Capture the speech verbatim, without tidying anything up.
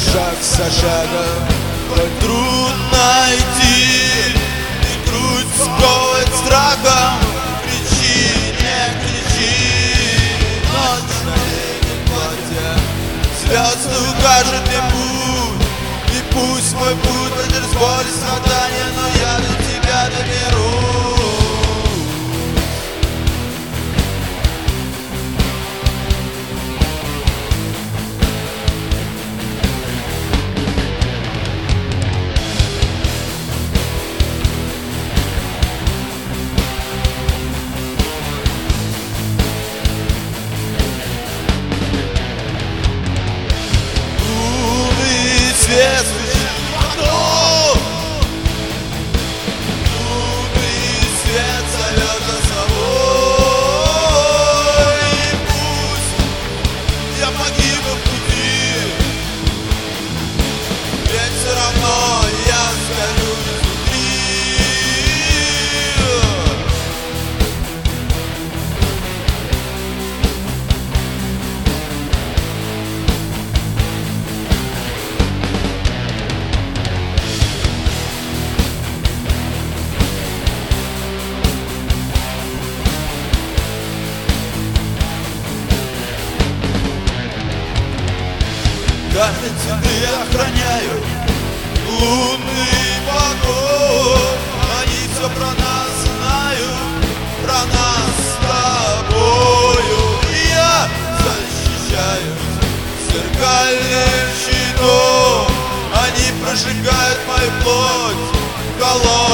шаг за шагом, твой труд найти, и грудь сковывает страхом. Кричи, не кричи, ночь на летнем платье, звезды укажут мне путь, и пусть мой путь будет с боли, страдания, но я до тебя доберусь. Свет стучит в окно, лунный свет зовет за собой. И пусть я погибну в пути, ведь все равно я сгорю изнутри. Каждый цветы охраняют лунный покой. Они все про нас знают, про нас с тобою. И я защищаюсь зеркальным щитом. Они прожигают мою плоть холодной